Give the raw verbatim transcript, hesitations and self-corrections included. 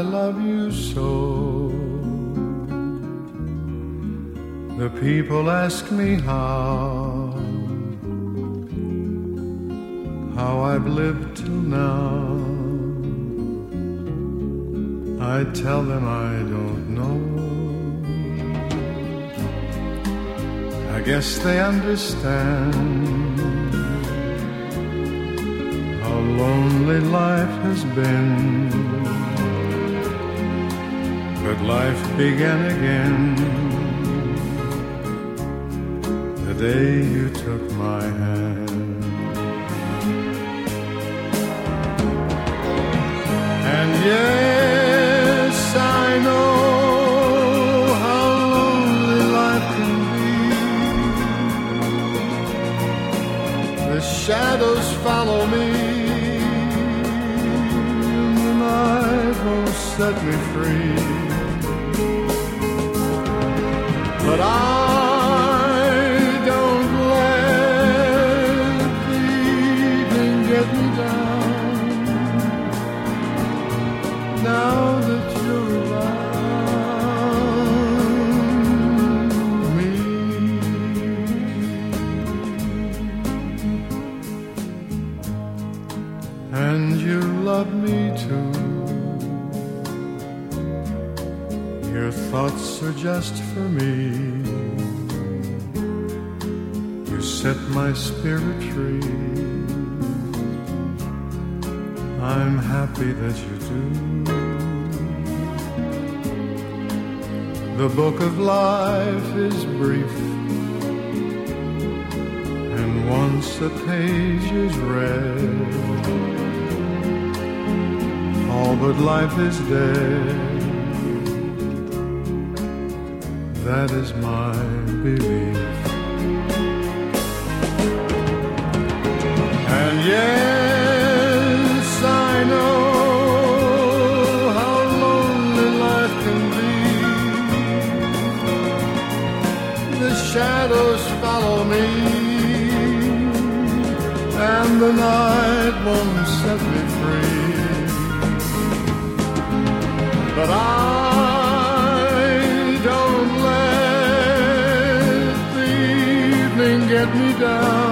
love you so. The people ask me how, how I've lived till now. I tell them I don't know. I guess they understand how lonely life has been. But life began again the day you took my hand. And yes, I know how lonely life can be. The shadows follow me, and the night won't set me free. But I don't let the evening get me down. Now that you're around me, and you love me too. Your thoughts are just for me. You set my spirit free. I'm happy that you do. The book of life is brief, and once a page is read, all but life is dead. That is my belief. And yes, I know how lonely life can be. The shadows follow me, and the night won't set me free. But I get me down.